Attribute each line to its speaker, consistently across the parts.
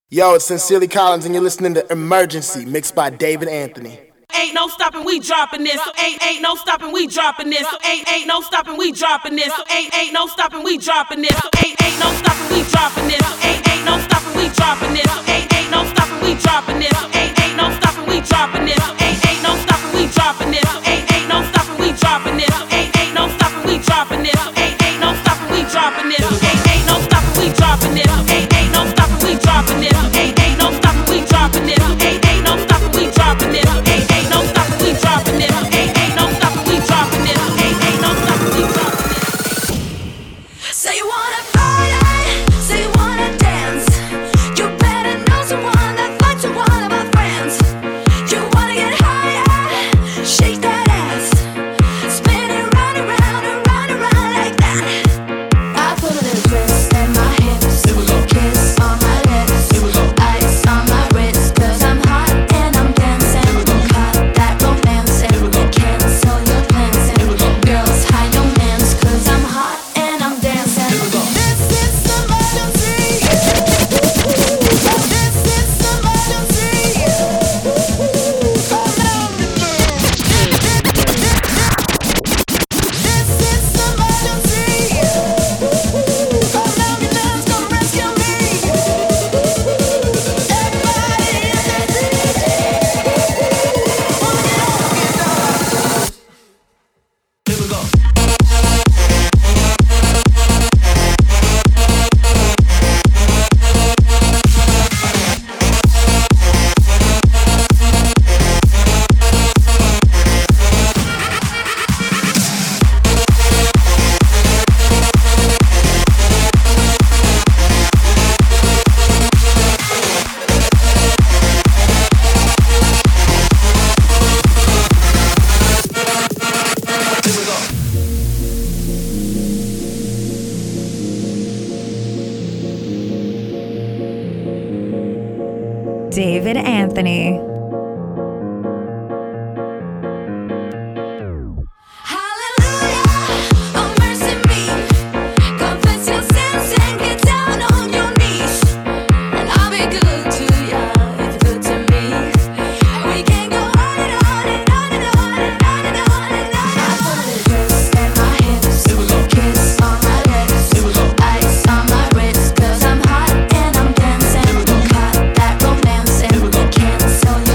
Speaker 1: Yo, it's Sincerely Collins, and you're listening to Emergency, mixed by David Anthony.
Speaker 2: Ain't no stopping, we dropping this. Ain't no stopping, we dropping this. Ain't no stopping, we dropping this. Ain't no stopping, we dropping this. Ain't no stopping, we dropping this. Ain't no stopping, we dropping this. Ain't no stopping, we dropping this. Ain't no stopping, we dropping this. Ain't no stopping, we dropping this. Ain't no stopping, we dropping this. Ain't no stopping, we dropping this. Ain't no stopping, we dropping this. Ain't no stopping, we dropping this. Ain't no stopping, we dropping this. Ain't no stopping, we dropping this. Ain't no stopping, we dropping this. Ain't no stopping, we dropping this. Ain't no stopping, we dropping this. Ain't no stopping, we dropping this.
Speaker 3: Say you wanna party, say you wanna dance. You better know someone that likes one of my friends. You wanna get higher, shake that ass, spin it round and round and round and round like that. I put a little twist in my hips, kiss on my lips, ice on my wrist, 'cause I'm hot and I'm dancing. Cut that romance and cancel your plans. And girls, hide your mans, 'cause I'm hot and I'm dancing. This is emergency. This is emergency. Come on, this is emergency. Come on, your love's gonna rescue me. Everybody in the Here we go.
Speaker 4: David Anthony.
Speaker 3: Hallelujah, oh mercy me. Confess your sins and get down on your knees. And I'll be good to you if you're good to me. We can go on and on and on and on and on and on and on. I put a little twist in my hips, kiss on my lips, ice on my wrist, 'cause I'm hot and I'm dancing. Cut that romance and cancel your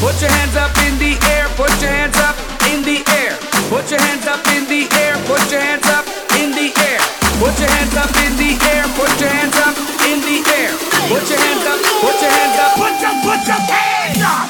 Speaker 5: Put your hands up in the air, put your hands up in the air. Put your hands up in the air, put your hands up in the air. Put your hands up in the air, put your hands up in the air. Put your hands up, put your hands up, put your hands up.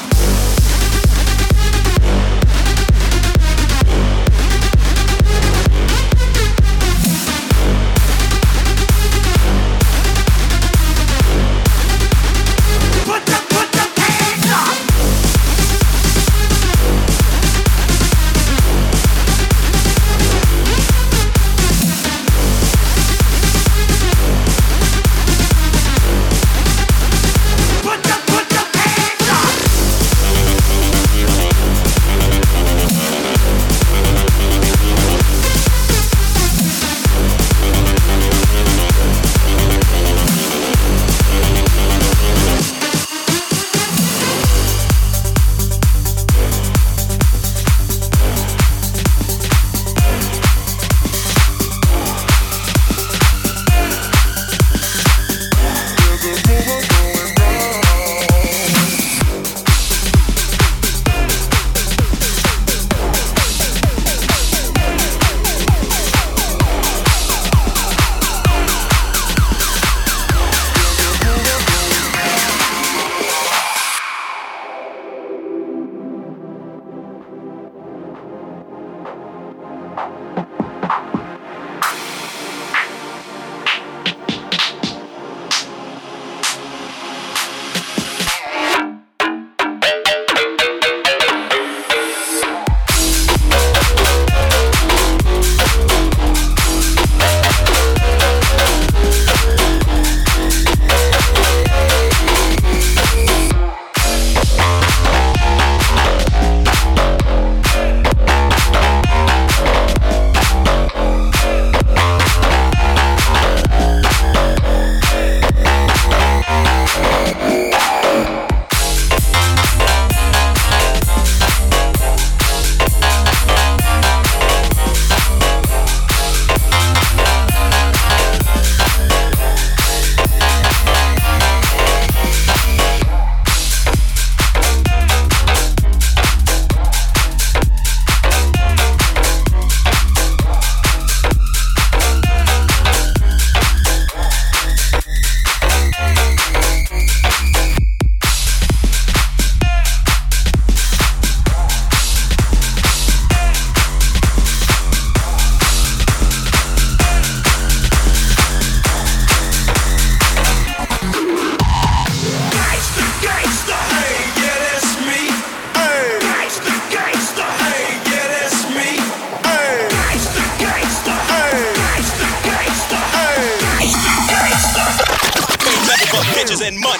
Speaker 6: And money.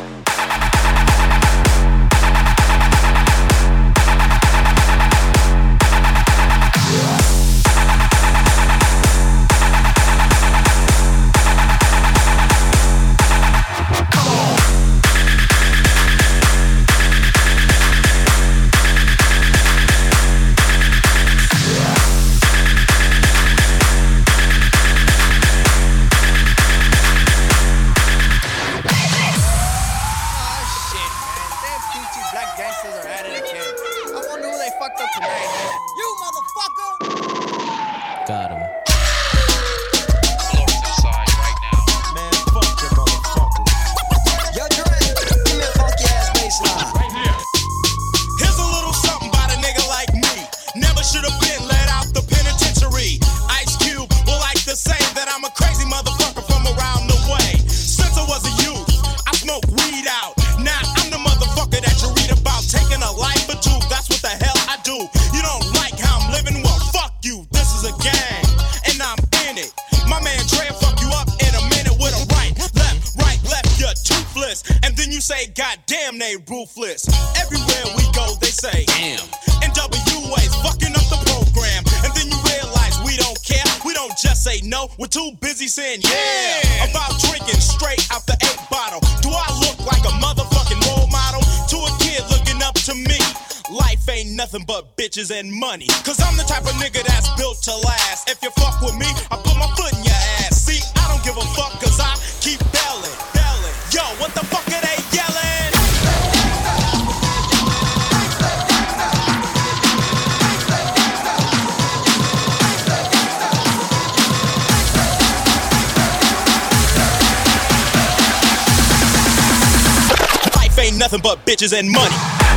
Speaker 7: Got him.
Speaker 6: Goddamn, they ruthless. Everywhere we go, they say, damn. NWA's fucking up the program. And then you realize we don't care. We don't just say no. We're too busy saying yeah. About drinking straight out the 8 bottle. Do I look like a motherfucking role model? To a kid looking up to me. Life ain't nothing but bitches and money. Cause I'm the type of nigga that's built to last. If you fuck with me, I put my foot in your ass. See, I don't give a fuck cause I keep belling. Yo, what the fuck are they yelling? nothing but bitches and money.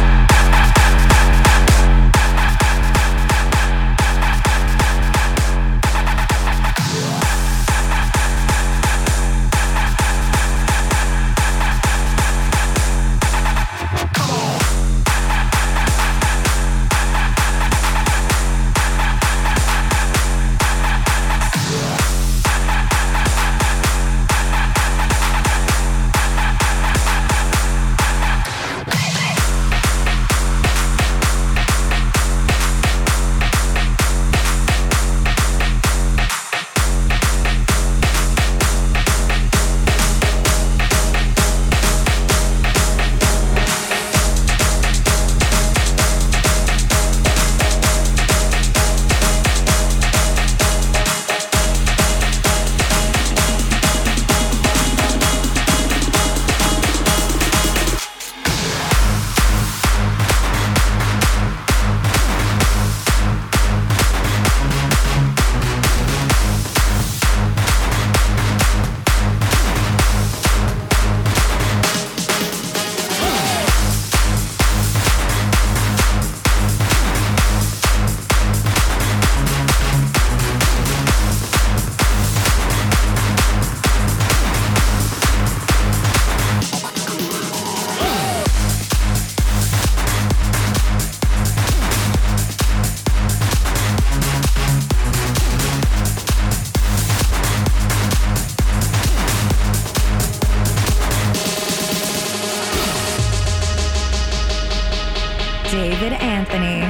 Speaker 4: David Anthony.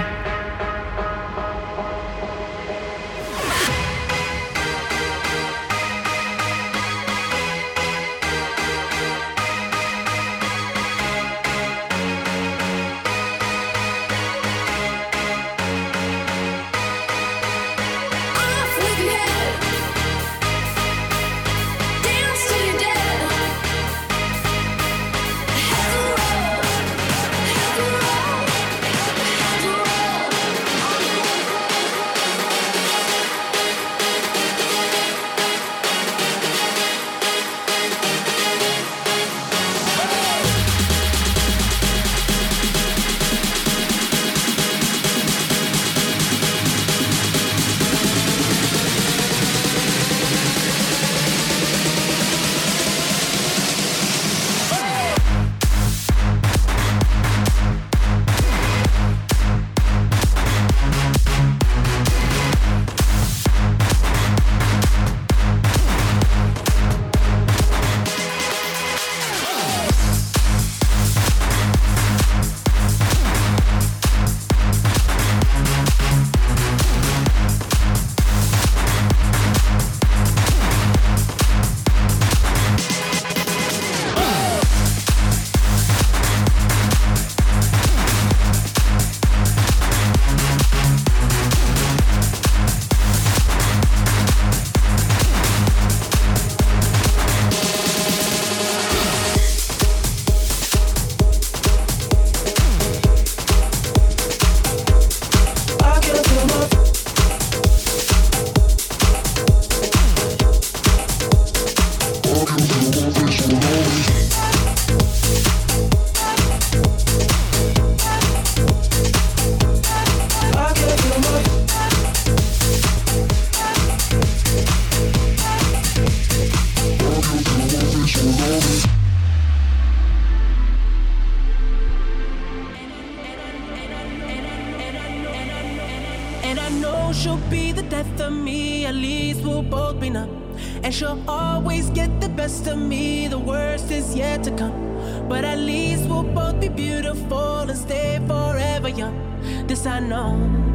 Speaker 7: she'll be the death of me, at least we'll both be numb. And she'll always get the best of me, the worst is yet to come. But at least we'll both be beautiful and stay forever young. This I know,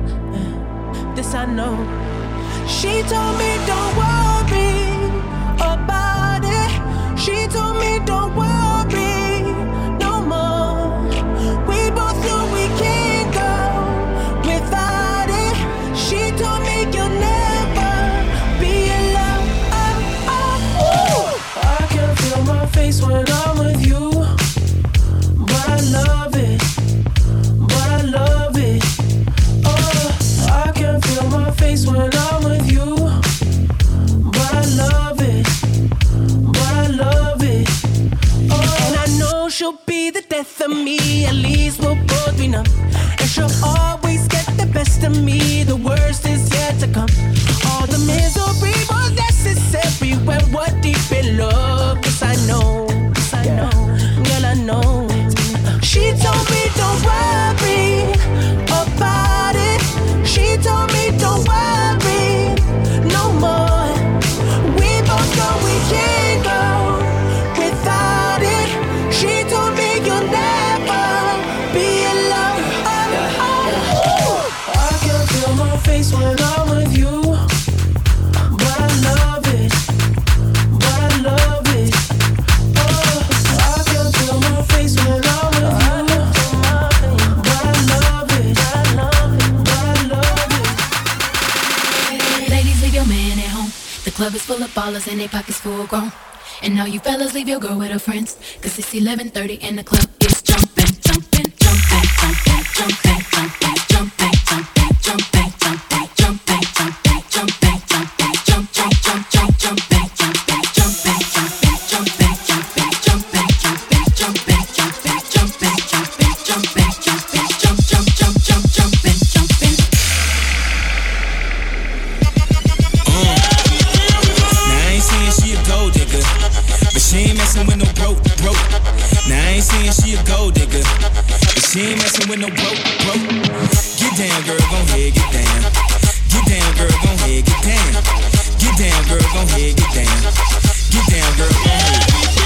Speaker 7: this I know. She told me don't worry about it. She told me don't worry no more. We both know we can't go without it. She told me you'll never be alone. I can feel my face when I'm with you, but I love it, but I love it. I can feel my face when I'm with you, but I love it, but I love it. And I me, at least we'll both be numb. And she'll always get the best of me, the worst is yet to come. All the misery was necessary when we're deep in love. Yes, I know, girl, I know. She told me don't worry about it. She told me don't worry no more. We both know we can't go without it. She told me you'll never be alone. I can feel my face when I'm with you, but I love it, but I love it. I can feel my face when I'm with you, but I love it, but I love it.
Speaker 8: Ladies, leave your man at home. The club is full of ballers and they pockets full grown. And now you fellas leave your girl with her friends, cause it's 11:30 and the club is jumping, jumping, jumping, jumping, jumping, jumping, jumping, jumping, jumping, jumping, jumping, jumping, jumping, jumping, jump, jump, jump, jump, jumping, jumping, jumping, jumping, jumping, jumping, jumping, jumping, jumping, jumping, jumping, jumping, jumping, jumping, jump, jump, jump, jump, jumping, jumping.
Speaker 9: Now I ain't saying she a gold digger, but she ain't messing with no broke. Now I ain't saying she a gold digger, but she ain't messing with no broke. Get down, girl, gon' head, get down. Get down, girl, gon' head, get down. Get down, girl, gon' head, get down. Get down, girl, gon' head.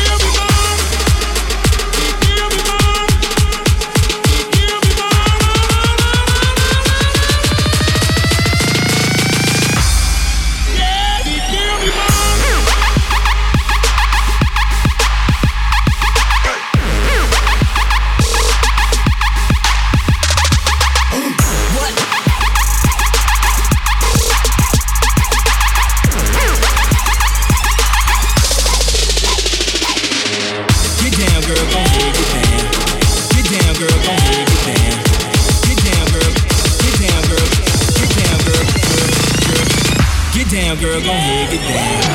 Speaker 9: Girl, go ahead, get down.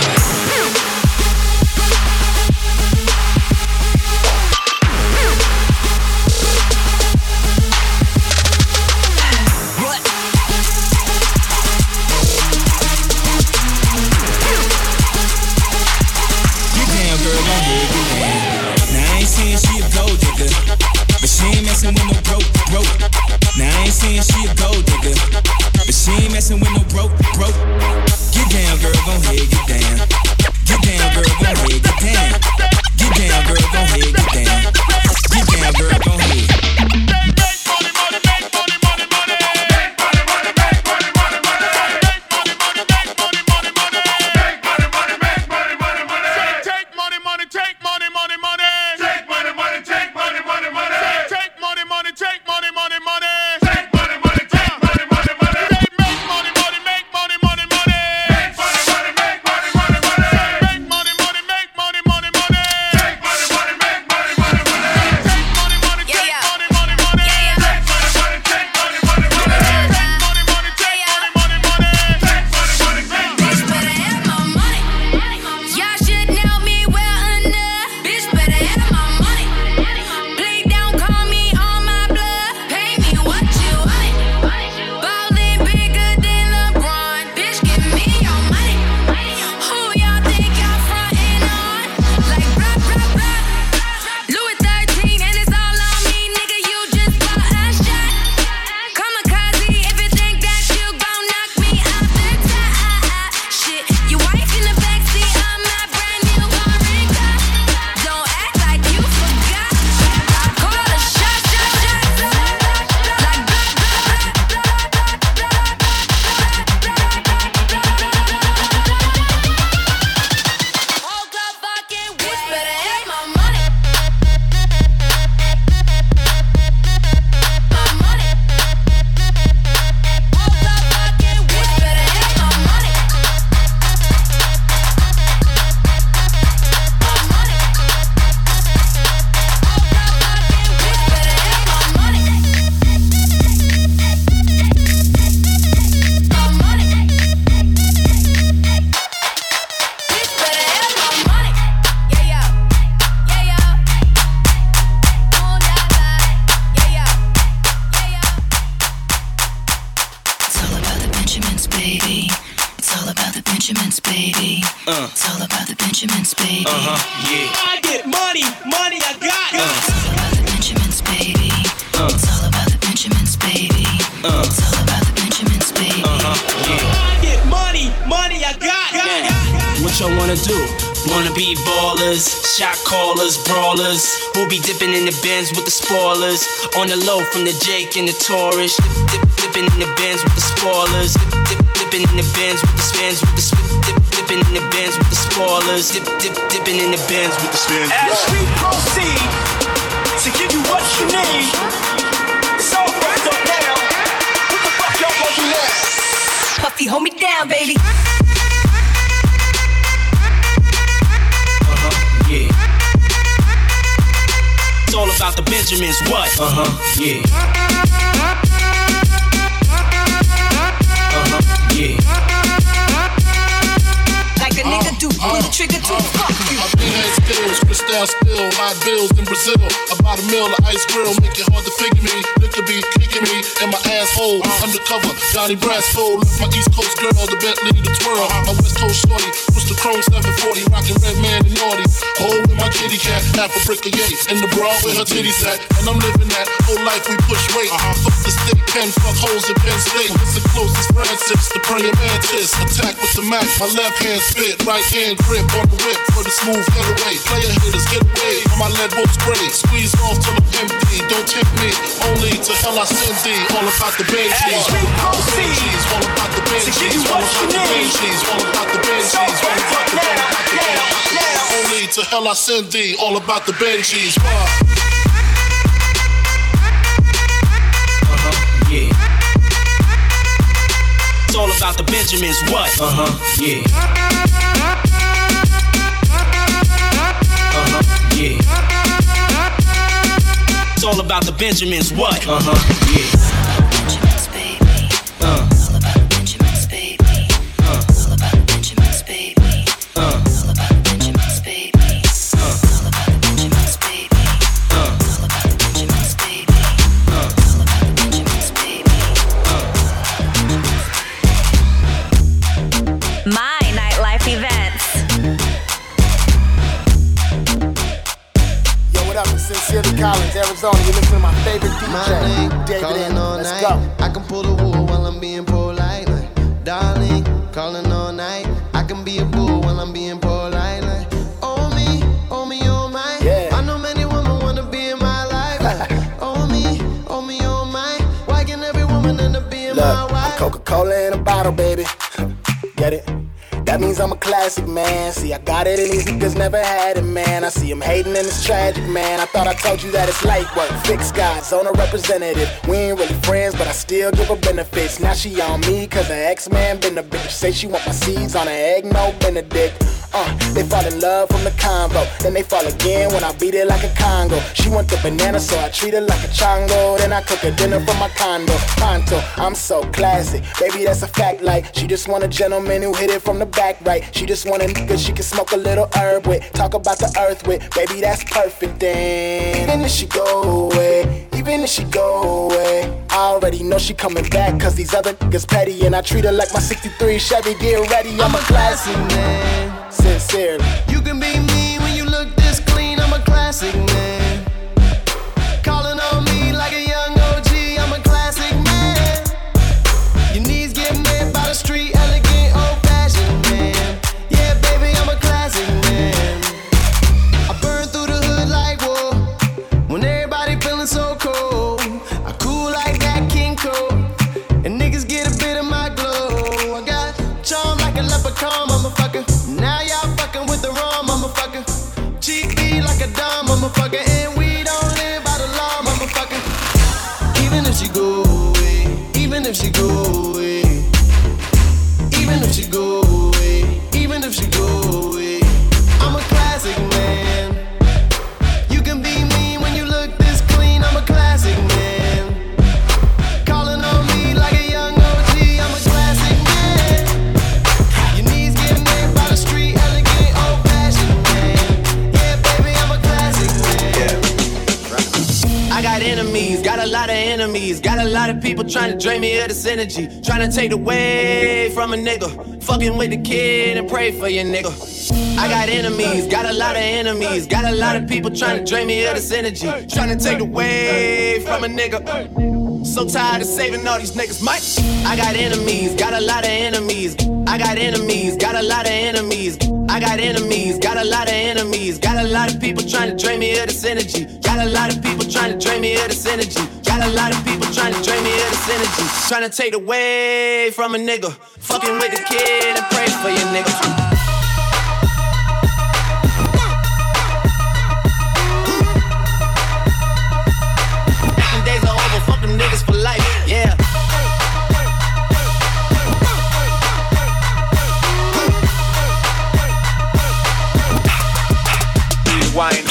Speaker 8: Benjamins, baby. It's all about the Benjamins, baby.
Speaker 9: Yeah.
Speaker 6: I get money, money I got.
Speaker 8: It's all about the Benjamins, baby. It's all about the Benjamins, baby. It's all about the Benjamins, baby.
Speaker 6: I get money, money I got.
Speaker 9: What y'all wanna do? Wanna be ballers, shot callers, brawlers. Who'll be dipping in the Benz with the spoilers? On the low from the Jake and the Taurus. Dipping in the Benz with the spoilers. Dipping in the Benz with the spins with the dipping in the Benz with the spoilers. Dipping in the Benz with the spins.
Speaker 6: As we proceed to give you what you need, it's all wrapped up now. What the fuck y'all gonna do now?
Speaker 8: Puffy, hold me down, baby.
Speaker 9: Yeah. It's all about the Benjamins, what? Yeah. Yeah.
Speaker 8: Like a nigga do, pull the trigger to fuck you.
Speaker 10: My big head skills, crystal still, hot bills in Brazil. About a meal of ice grill, make it hard to figure me. Liquor be kicking me in my asshole. Undercover, Johnny Brasco. Look, my East Coast girl, the Bentley, the twirl. My West Coast shorty, push the chrome 740, rockin' red man and naughty. Hole with my kitty cat, half a brick of yay. In the bra with her titties at, and I'm living that whole life we push weight. Fuck the stick, pen, fuck holes in Penn State. It's the closest Francis, the praying mantis. Attack with the Mac, my left hand spit, right hand grip on the whip for the smooth getaway. Player hitters get away on my lead rope spray. Squeeze off till I'm empty, don't tempt me. Only to hell I send thee. All about the Benjis, all about the Benjis, all about the Benjis, all about the Benjis, all about the Benjis, all about the Benjis. Only to hell I send thee. All about the Benjis.
Speaker 9: Yeah. It's all about the Benjamins, what? Yeah. Yeah. It's all about the Benjamins, what? Yeah.
Speaker 8: Benjamins, baby. All about the Benjamins, baby. All about the Benjamins, baby. All about the Benjamins, baby. All about the Benjamins, baby. All about the Benjamins, baby. All about the Benjamins, baby.
Speaker 4: My nightlife events.
Speaker 1: Yo, what up? It's Sincerely Collins, Arizona. You listen to my favorite DJ, David
Speaker 11: calling all
Speaker 1: Anthony. Let's
Speaker 11: night.
Speaker 1: go.
Speaker 11: I can pull the wool while I'm being polite. Like, darling, calling all night. I can be a fool while I'm being polite. Like, oh me, oh my.
Speaker 1: Yeah.
Speaker 11: I know many women wanna be in my life. Like, oh me, oh my. Why can every woman end up being my
Speaker 1: Look,
Speaker 11: wife?
Speaker 1: I'm Coca-Cola in a bottle, baby. Get it? That means I'm a classic, man. See, I got it and these niggas never had it, man. I see them hating and it's tragic, man. I thought I told you that it's light work. Fixed guys, owner representative. We ain't really friends, but I still give her benefits. Now she on me, cause her ex-man been a bitch. Say she want my seeds on her egg, no Benedict. They fall in love from the convo. Then they fall again when I beat it like a Congo. She want the banana, so I treat her like a chongo. Then I cook her dinner from my condo. Pronto, I'm so classy. Baby, that's a fact, like she just want a gentleman who hit it from the back right. She just want a nigga she can smoke a little herb with. Talk about the earth with. Baby, that's perfect then. Even if she go away, even if she go away, I already know she coming back. Cause these other niggas petty. And I treat her like my 63 Chevy. Get ready, I'm a classy man. Sincerely.
Speaker 11: You can be me when you look this clean. I'm a classic man. Calling on me like a young OG. I'm a classic man. Your knees get made by the street, elegant, old-fashioned man. Yeah, baby, I'm a classic man. I burn through the hood like whoa. When everybody feeling so cold, I cool like that King Cole. And niggas get a bit of my glow. I got charm like a leprechaun, motherfucker. Now y'all fucking with the wrong motherfucker. GP like a dumb motherfucker. And we don't live by the law, motherfucker. Even if she go away, even if she go away, even if she go away, even if she go away, I'm a classic man. You can be me when you look this clean. I'm a classic man. Calling on me like a young OG. I'm a classic man. Your knees get made by the street, elegant, old-fashioned man. Yeah, baby, I'm a classic man. enemies, got a lot of enemies. Got a lot of people trying to drain me of this energy. Trying to take away from a nigga. Fucking with the kid and pray for your nigga. I got enemies, got a lot of enemies. Got a lot of people trying to drain me of this energy. Trying to take away from a nigga. So tired of saving all these niggas, Mike. I got enemies, got a lot of enemies. I got enemies, got a lot of enemies. I got enemies, got a lot of enemies. Got a lot of people trying to drain me of this energy. Got a lot of people trying to drain me of this energy. Got a lot of people trying to drain me of this energy. Trying to take away from a nigga. Fucking with the kid and pray for your nigga. Niggas for life, yeah. Wine.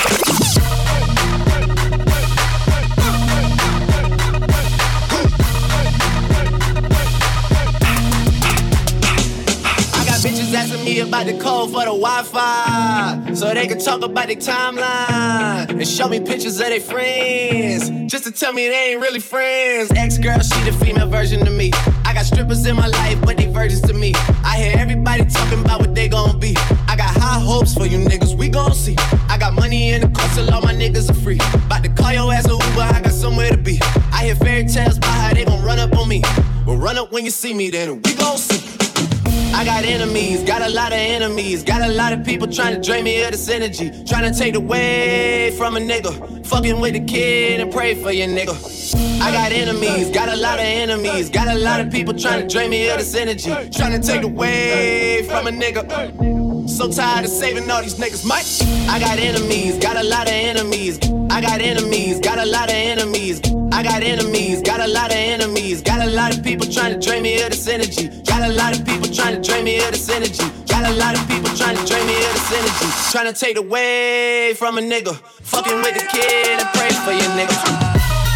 Speaker 11: Bitches asking me about the code for the Wi-Fi, so they can talk about their timeline and show me pictures of their friends, just to tell me they ain't really friends. Ex-girl, she the female version of me. I got strippers in my life, but they virgins to me. I hear everybody talking about what they gon' be. I got high hopes for you niggas, we gon' see. I got money in the car, so all my niggas are free. About to call your ass a Uber, I got somewhere to be. I hear fairy tales about how they gon' run up on me. Well, run up when you see me, then we gon' see. I got enemies, got a lot of enemies. Got a lot of people trying to drain me of this energy. Trying to take away from a nigga. Fucking with the kid and pray for your nigga. I got enemies, got a lot of enemies. Got a lot of people trying to drain me of this energy. Trying to take away from a nigga. So tired of saving all these niggas, Mike. I got enemies, got a lot of enemies. I got enemies, got a lot of enemies. I got enemies, got a lot of enemies. Got a lot of people trying to drain me of this energy. Got a lot of people trying to drain me of this energy. Got a lot of people trying to drain me of this energy. Trying to take away from a nigga. Fucking with the kid and pray for your nigga.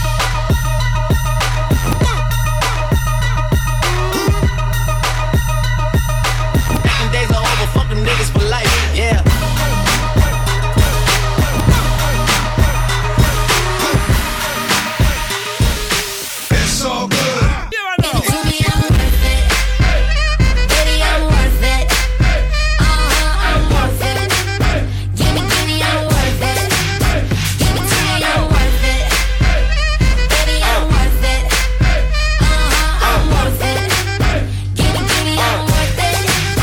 Speaker 11: Niggas for life, yeah.
Speaker 12: It's all good.
Speaker 3: Give it to me, I'm worth it. Baby, I'm worth it. I'm worth it. Give me, I'm worth it. Give it to me, I'm worth it. Baby, I'm worth it. I'm worth it. Give me, I'm worth it.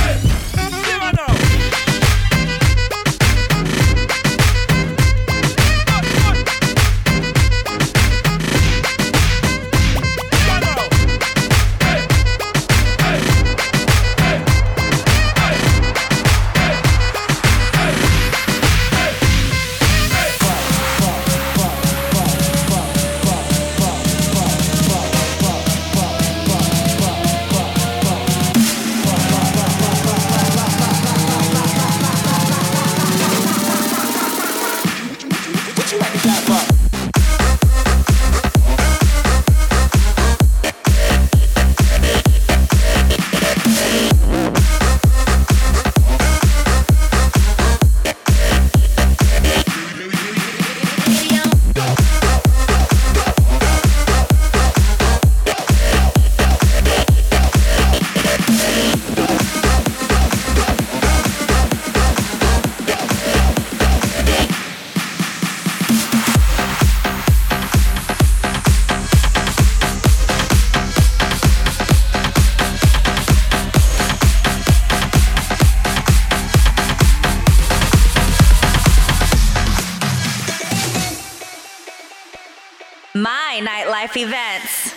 Speaker 4: My nightlife events.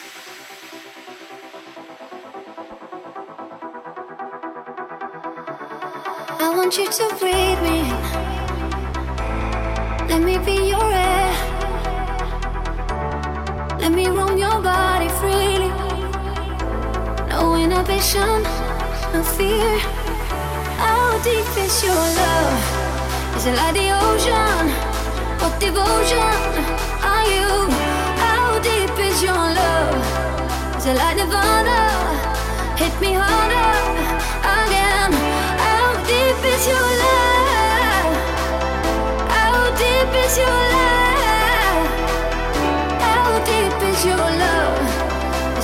Speaker 3: I want you to breathe me in. Let me be your air. Let me roam your body freely. No inhibition, no fear. How deep is your love? Is it like the ocean? What devotion are you? How deep is your love? Is it like Nirvana? Hit me harder again. How deep is your love? How deep is your love? How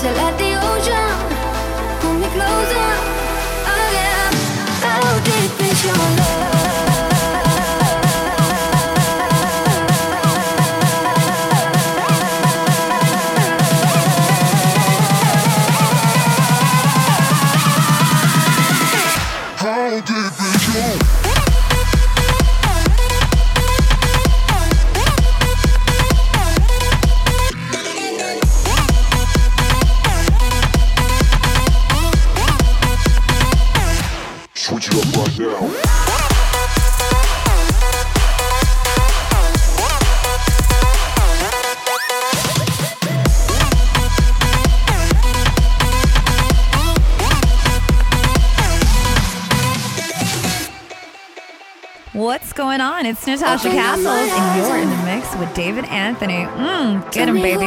Speaker 3: Is it like the ocean? Pull me closer again. How deep is your love?
Speaker 10: Switch it up right now.
Speaker 4: What's going on? It's Natasha Castles, and you're in the mix with David Anthony. Get him, baby.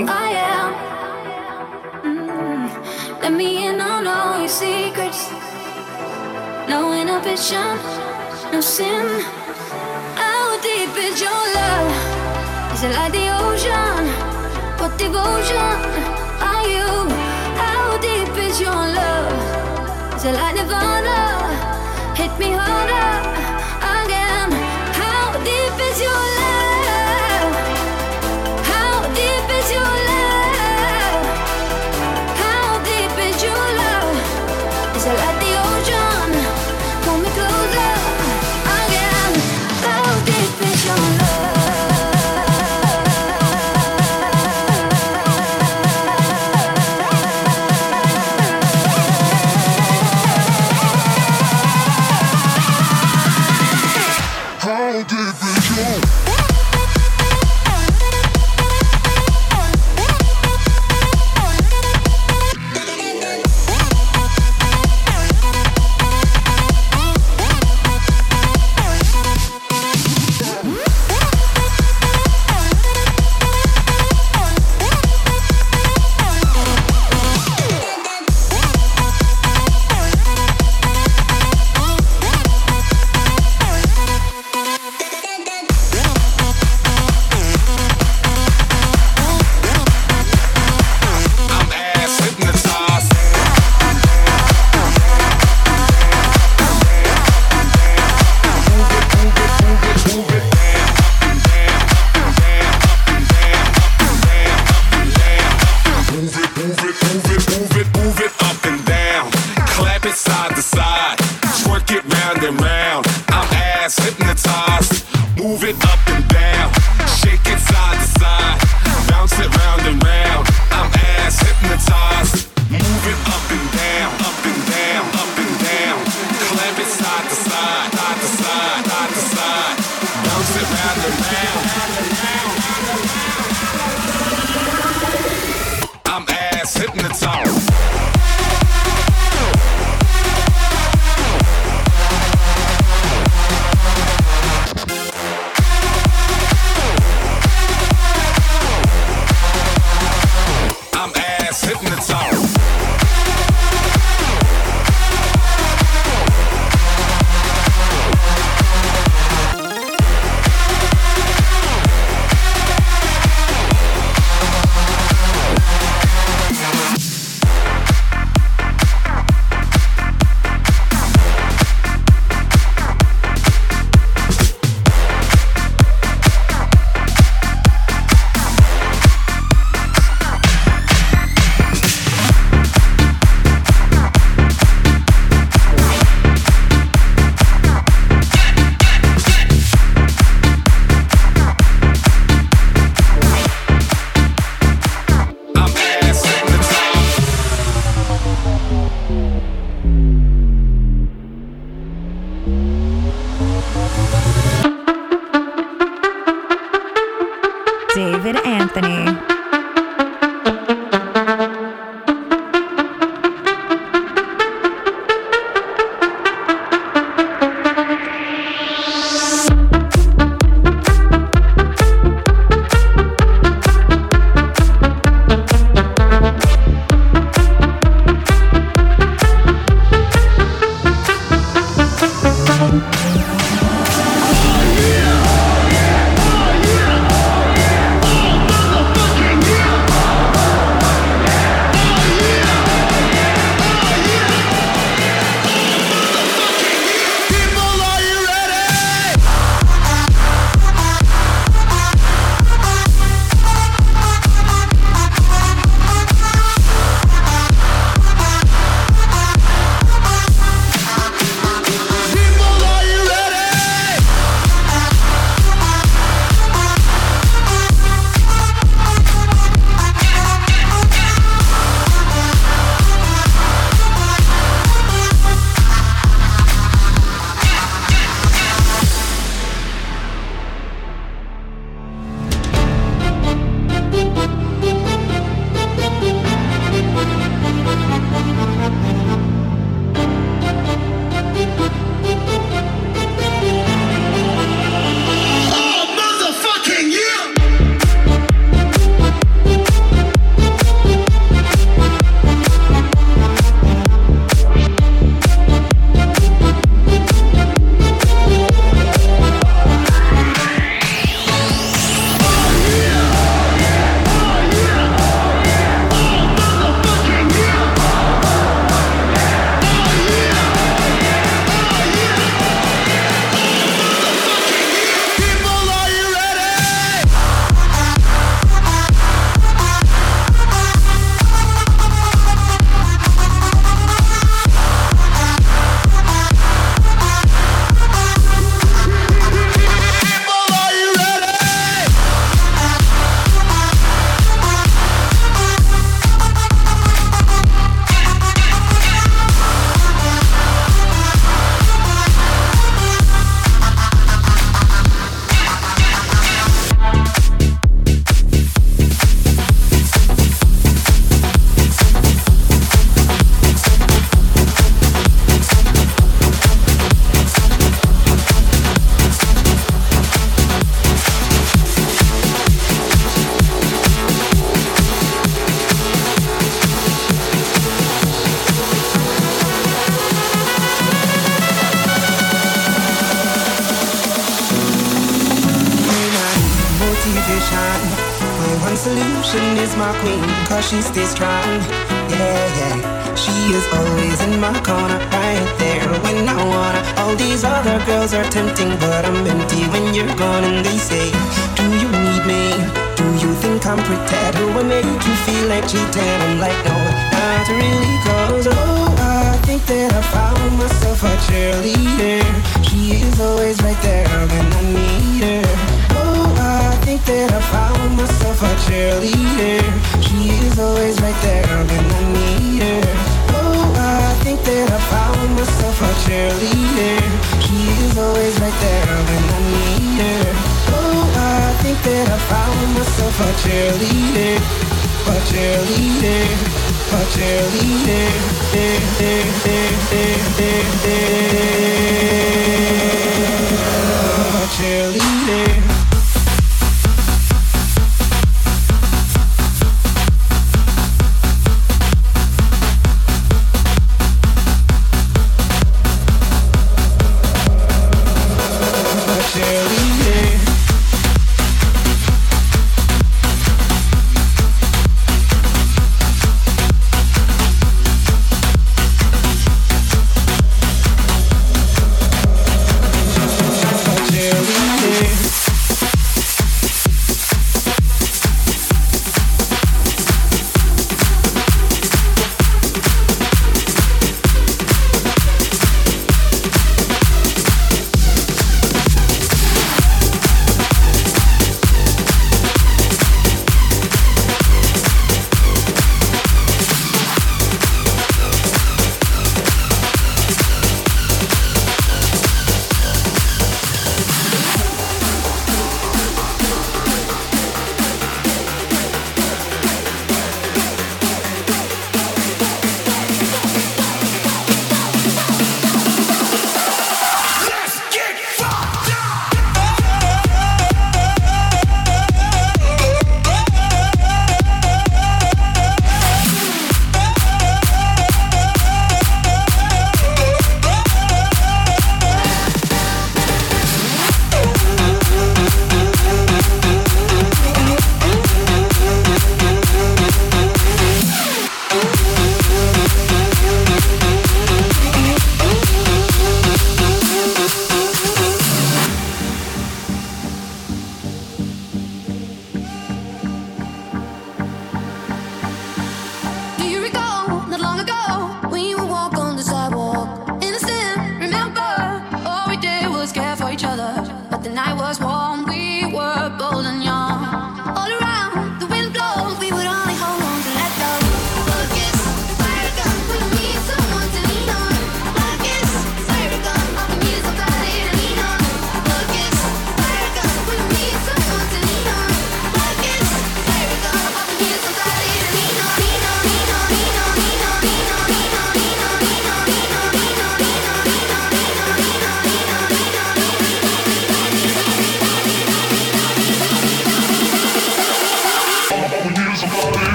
Speaker 3: Let me in on all your secrets. No inhibition, no sin. How deep is your love? Is it like the ocean? What devotion are you? How deep is your love? Is it like Nirvana? Hit me harder again. How deep is your love? How deep is your love? How deep is your love? Is it like the ocean? Pull me closer again. How deep is your love?
Speaker 10: How deep is your love?
Speaker 13: is my queen, cause she stays strong. Yeah, yeah. She is always in my corner, right there when I wanna. All these other girls are tempting, but I'm empty when you're gone. And they say, do you need me? Do you think I'm pretty? Do I make you feel like cheating? I'm like, no, not really, cause oh, I think that I found myself a cheerleader. She is always right there when I need her. Oh, I think that I found myself a cheerleader. She is always right there when I need her. Oh, I think that I found myself a cheerleader. She is always right there when I need her. Oh, I think that I found myself a cheerleader. A cheerleader. A cheerleader. A cheerleader.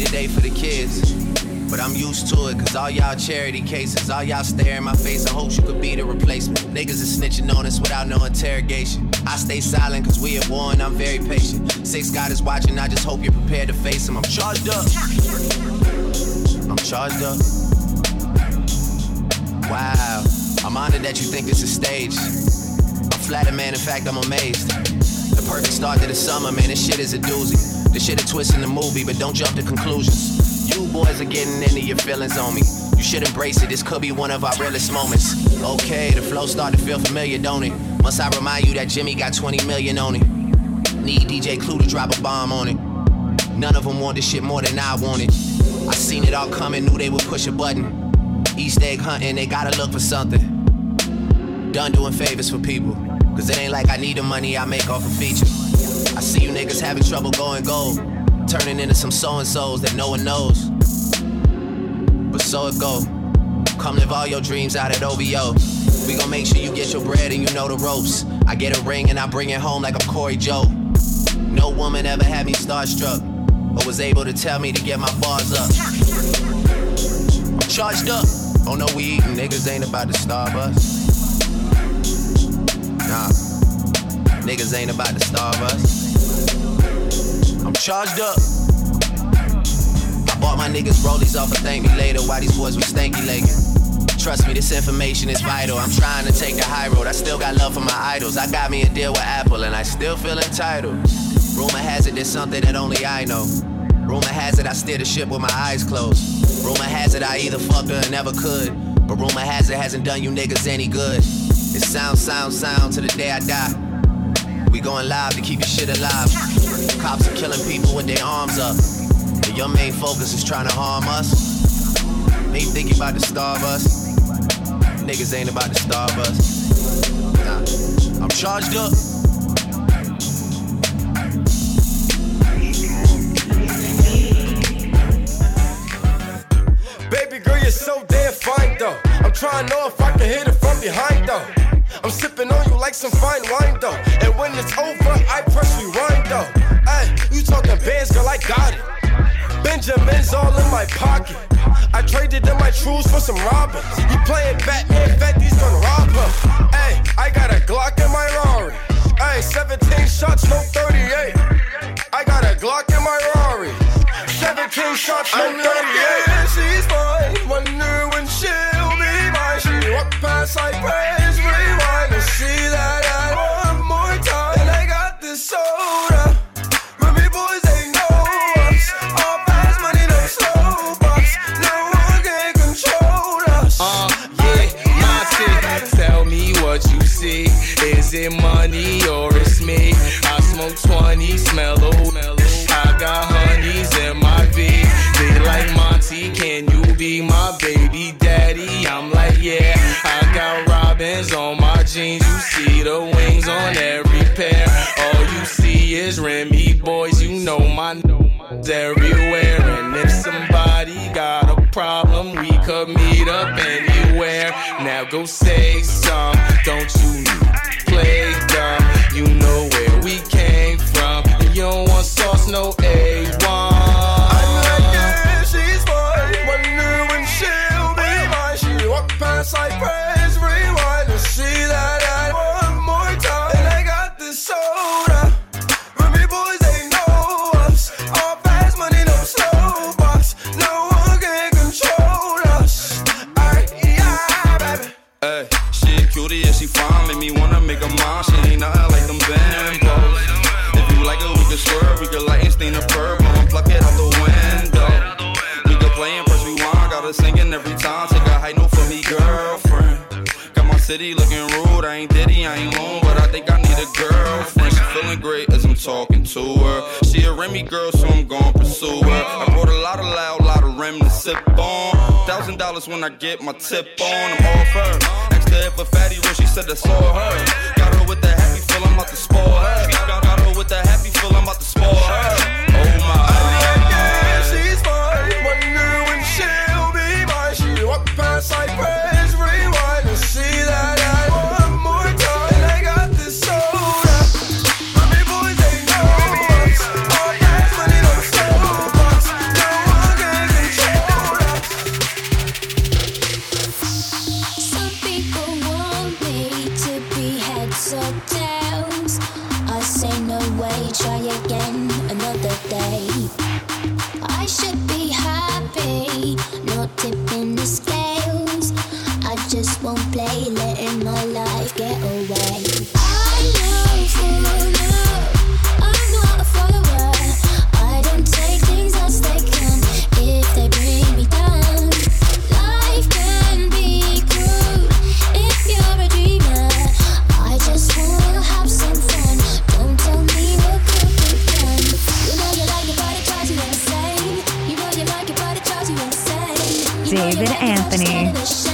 Speaker 14: today for the kids. But I'm used to it, cause all y'all charity cases, all y'all stare in my face and hopes you could be the replacement. Niggas is snitching on us without no interrogation. I stay silent cause we at war and I'm very patient. 6 God is watching, I just hope you're prepared to face him. I'm charged up. I'm charged up. Wow, I'm honored that you think this is staged. I'm flattered, man, in fact, I'm amazed. The perfect start to the summer, man, this shit is a doozy. This shit a twist in the movie, but don't jump to conclusions. You boys are getting into your feelings on me. You should embrace it, this could be one of our realest moments. Okay, the flow start to feel familiar, don't it? Must I remind you that Jimmy got 20 million on it? Need DJ Clue to drop a bomb on it. None of them want this shit more than I want it. I seen it all coming, knew they would push a button. Easter egg hunting, they gotta look for something. Done doing favors for people, cause it ain't like I need the money I make off a feature. I see you niggas having trouble going gold, turning into some so-and-sos that no one knows. But so it go. Come live all your dreams out at OVO. We gon' make sure you get your bread and you know the ropes. I get a ring and I bring it home like I'm Corey Joe. No woman ever had me starstruck, but was able to tell me to get my bars up. I'm charged up. Oh no, we eating, niggas ain't about to starve us. Nah, niggas ain't about to starve us. I'm charged up. I bought my niggas rollies off and thank me later while these boys were stanky legging. Trust me, this information is vital. I'm trying to take the high road. I still got love for my idols. I got me a deal with Apple and I still feel entitled. Rumor has it there's something that only I know. Rumor has it I steer the ship with my eyes closed. Rumor has it I either fucked her or never could. But rumor has it hasn't done you niggas any good. It's sound to the day I die. We going live to keep your shit alive. Cops are killing people with their arms up. And your main focus is trying to harm us. They think you about to starve us. Niggas ain't about to starve us. Nah, I'm charged up.
Speaker 15: Baby girl, you're so damn fine though. I'm trying to know if I can hit it from behind though. I'm sipping on you like some fine wine though. And when it's over, I press rewind though. Ay, you talking bands, girl, I got it. Benjamin's all in my pocket. I traded in my trues for some robbers. You playing Batman, Fetty's gonna rob her. Ay, I got a Glock in my Rari. Ay, 17 shots, no 38. I got a Glock in my Rari. 17 shots, no 38. She's fine, wonder when she'll be mine. She walk past like praise, rewind and see that one more time. And I got this soda. Remy boys, they know us. All fast money, no slow bucks. No one can control us.
Speaker 9: Yeah, Monty, tell me what you see. Is it money or it's me? I smoke 20, smell I got honeys in my V. They like Monty, can you be my baby daddy? I'm like, yeah. I got robins on my jeans. You see the wings on every pair. All you see is Remy boys. You know my everywhere. And if somebody got a problem, we could meet up anywhere. Now go say some. Don't you play dumb? You know where we came from. You don't want sauce, no A1.
Speaker 15: I'm like, yeah, she's fine. Wonder when she'll be mine. She walk past like praise, rewind and see that one more time. And I got this soda. Remy boys, they know us. All fast money, no slow bucks. No one can control us. Alright, yeah, baby.
Speaker 16: Hey, she a cutie, yeah, she fine. Make me wanna make her mine. She ain't nothing like them bambos. If you like it, we can swerve. We can light and stain the purple and pluck it out the window. We can play and press rewind. Got her singing every time. Take a high note for me, girlfriend. Got my city looking rude. I ain't Diddy, I ain't home, but I think I need a girlfriend. She feeling great as I'm talking to her. She a Remy girl, so I'm gon' pursue her. I brought a lot of loud, lot of Rem to sip on. $1,000 when I get my tip on. I'm off her. Asked her if a fatty rich, she said that's all her. Got her with the happy feel, I'm about to spoil her. Got her with the happy feel, I'm about to spoil her. Oh my.
Speaker 15: Yeah, she's fine. Wonder when she'll be mine. She walk past like praise, rewind and see that one more time. And I got this soda. Remy boys, they know us. All gas money, no slow bucks. No one
Speaker 3: away. I should be happy, not tipping the scales. I just won't play, letting my life get away. I know for love, I'm not a follower. I don't take things as they come if they bring me down. Life can be cruel if you're a dreamer. I just wanna have some fun. Don't tell me what could be done. You know you like it, but it drives you insane. You know you like it, but it drives you insane.
Speaker 4: David Anthony.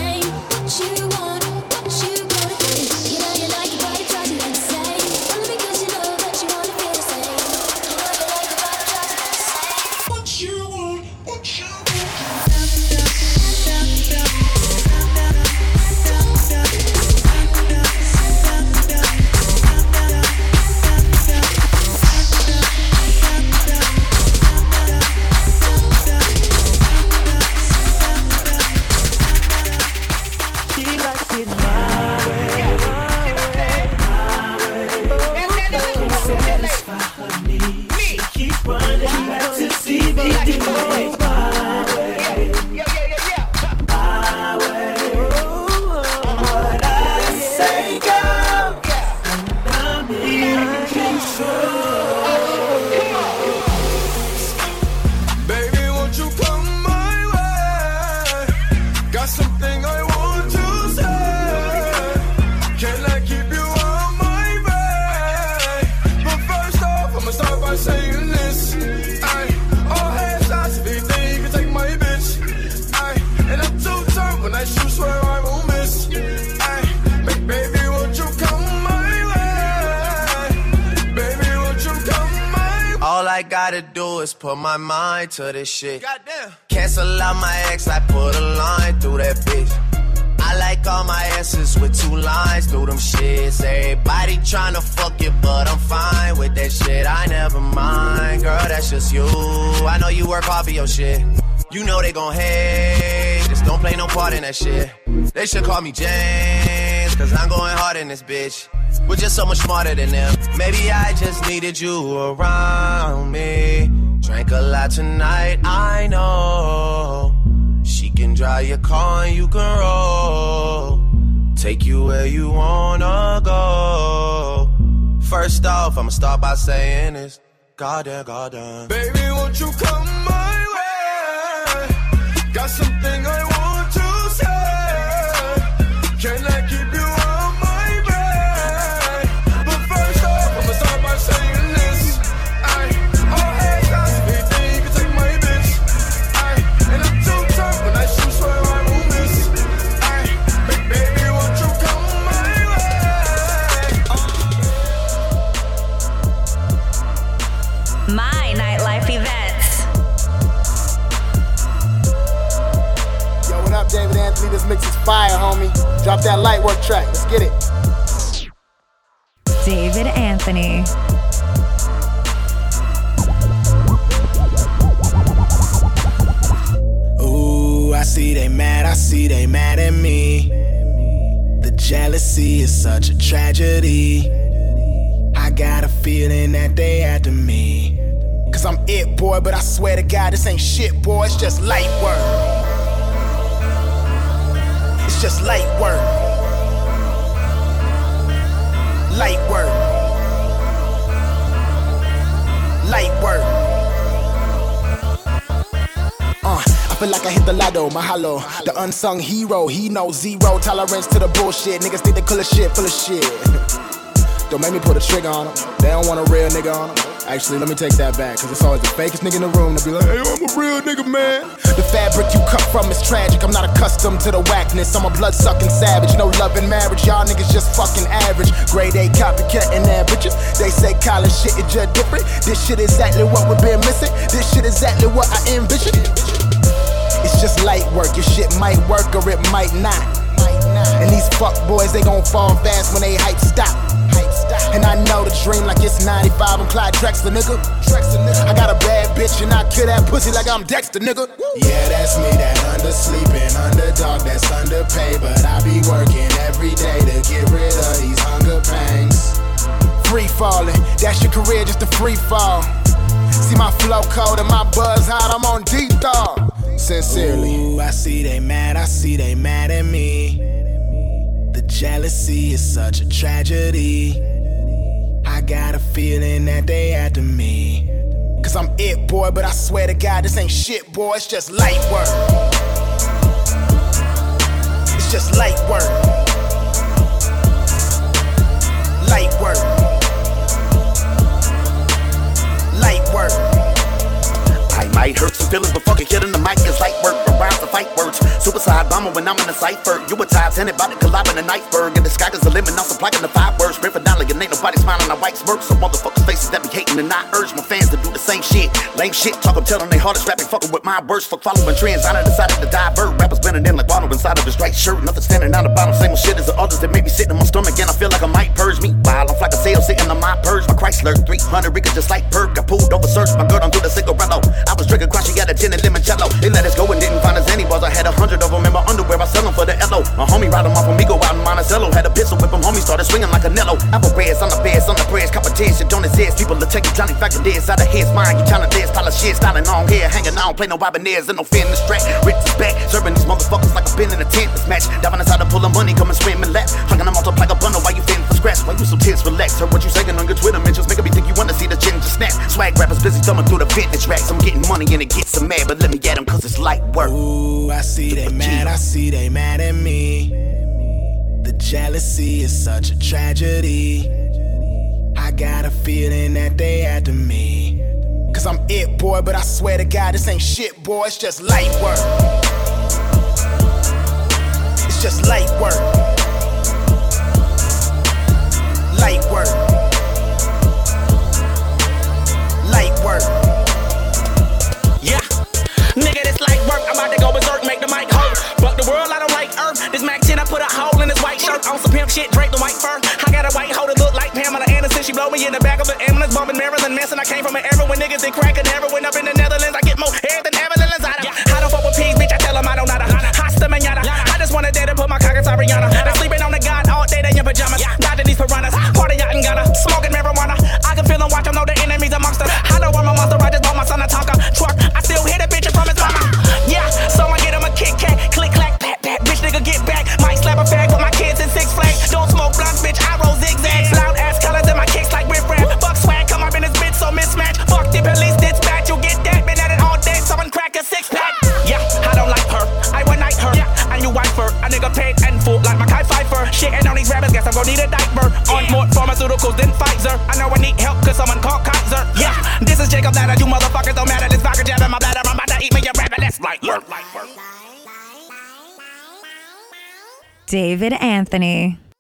Speaker 14: Put my mind to this shit. Goddamn. Cancel out my ex, I put a line through that bitch. I like all my S's with 2 lines through them shits. Everybody tryna fuck you, but I'm fine with that shit. I never mind, girl, that's just you. I know you work hard for your shit. You know they gon' hate, just don't play no part in that shit. They should call me James, cause I'm going hard in this bitch. We're just so much smarter than them. Maybe I just needed you around me. Drank a lot tonight, I know. She can drive your car and you can roll. Take you where you wanna go. First off, I'ma start by saying this. Goddamn, goddamn.
Speaker 15: Baby, won't you come my way? Got something I want to say. Can I keep you on my bed? But first off, I'ma start by saying this.
Speaker 4: My nightlife events.
Speaker 1: Yo, what up, David Anthony? This mix is fire, homie. Drop that light work track. Let's get it.
Speaker 4: David Anthony.
Speaker 1: Ooh, I see they mad at me. The jealousy is such a tragedy. I got a feeling that they after me. Cause I'm it, boy, but I swear to God, this ain't shit, boy. It's just light work. It's just light work. Light work. Light work. I feel like I hit the lotto, mahalo. The unsung hero, he knows zero tolerance to the bullshit. Niggas think they full of shit. Don't make me pull the trigger on them. They don't want a real nigga on them. Actually, let me take that back, cause it's always the fakest nigga in the room to be like, hey, I'm a real nigga, man. The fabric you cut from is tragic. I'm not accustomed to the whackness. I'm a blood-sucking savage. No love in marriage. Y'all niggas just fucking average. Grade A copycat and that bitches. They say college shit is just different. This shit exactly what we've been missing. This shit exactly what I envision. It's just light work. Your shit might work or it might not. And these fuck boys, they gon' fall fast when they hype stop. And I know the dream like it's 95. I'm Clyde Drexler, nigga. I got a bad bitch and I kill that pussy like I'm Dexter, nigga. Yeah, that's me, that undersleeping underdog that's underpaid. But I be working every day to get rid of these hunger pangs. Free falling, that's your career, just a free fall. See my flow cold and my buzz hot, I'm on deep dog. Sincerely. Ooh, I see they mad at me. The jealousy is such a tragedy. I got a feeling that they after me. Cause I'm it, boy, but I swear to God, this ain't shit, boy, it's just light work. It's just light work. Light work. Light work.
Speaker 17: I might hurt some feelings, but fucking killing the mic is light work. Rhymes to fight words. Suicide bomber when I'm in a cipher. You a times in it, about to collide in an iceberg. And the sky is the limit, now supplying the 5 words. Rip for dollar, and ain't nobody smiling on white smirk. Some motherfuckers faces that be hating, and I urge my fans to do the same shit. Lame shit, talk them, tell them they hardest rapping, fucking with my words. Fuck following trends, I done decided to divert. Rappers bending in like water inside of his right shirt. Nothing standing on the bottom, same old shit as the others that may be sitting in my stomach. And I feel like I might purge me. While I'm like a sail sitting on my purge. My Chrysler 300 Rica just like perk. I pulled over, searched my girl, don't do the cigarello. I was drinking crush, she got a gin and limoncello. They let us go and didn't find us any bars. I had 100 of them in my underwear, I sell them for the LO. My homie ride them off when we go out in Monticello. Had a pistol whip him, homie started swinging like a Nello. Apple bears on the beds, on the prayers, competition don't exist. People will take you Johnny Factor dead inside of his mind. You trying to dance, pile of shit, styling on here, hanging on, play no Wabaneers and no fin in the strap. Rich is back, serving these motherfuckers like I've been in a tent. This match, diving inside to pull the money, come and scream and laugh. Hugging them off up like a bundle while you feeling for scratch. Why you so tense, relax. Heard what you saying on your Twitter mentions, making me think you wanna see the chin just snap. Swag rappers busy thumbing through the vintage racks. I'm getting money and it gets some mad, but let me get them cause it's light work.
Speaker 1: Ooh, I see they mad at me. The jealousy is such a tragedy. I got a feeling that they after me. Cause I'm it, boy, but I swear to God, this ain't shit, boy, it's just light work. It's just light work. Light work. Light work.
Speaker 18: Yeah, nigga, this light work. I'm about to go berserk, make the mic hurt. But the world, I don't like earth. This Mac 10, I put a hole in this white shirt. On some pimp shit, drape the white fur. I got a white hoe that look like Pamela Anderson. She blow me in the back of an ambulance, bumping Maryland Manson. I came from an era when niggas did crack and heroin up in the Netherlands. I get more hair than Evelyn Lozada. I don't fuck with peas, bitch, I tell them I don't nada. Hasta manana. I just wanna dare to put my cock in Ariana. They sleeping on the god all day, they in pajamas. Dodging these piranhas, party out in Ghana. Smoking marijuana, I can feel them, watch them, know the enemy's amongst us. I know I'm a monster, I just bought my son a Tonka truck. I still hear the bitch from his mama. Yeah, so I get him a Kit Kat, click clack, pat pat. Bitch nigga get back, might slap a fag with my kids in Six Flags. Don't smoke blunts, bitch, I roll zigzags. Loud ass colors in my kicks like riff raff. Fuck swag, come up in this bitch so mismatch. Fuck the police dispatch, you get that. Been at it all day, someone crack a 6-pack. Yeah, I don't like her, I one night her. And you wife her, a nigga paid and full like my Kai Pfeiffer. Shitting on these rappers, guess I'm gonna need a diaper. On more pharmaceuticals than Pfizer. I know I need help cause someone called Kaiser. Yeah, this is Jacob Ladder, you motherfuckers don't matter. This vodka jab in my bladder, I'm about to eat me a rabbit. Let's light work.
Speaker 4: David Anthony.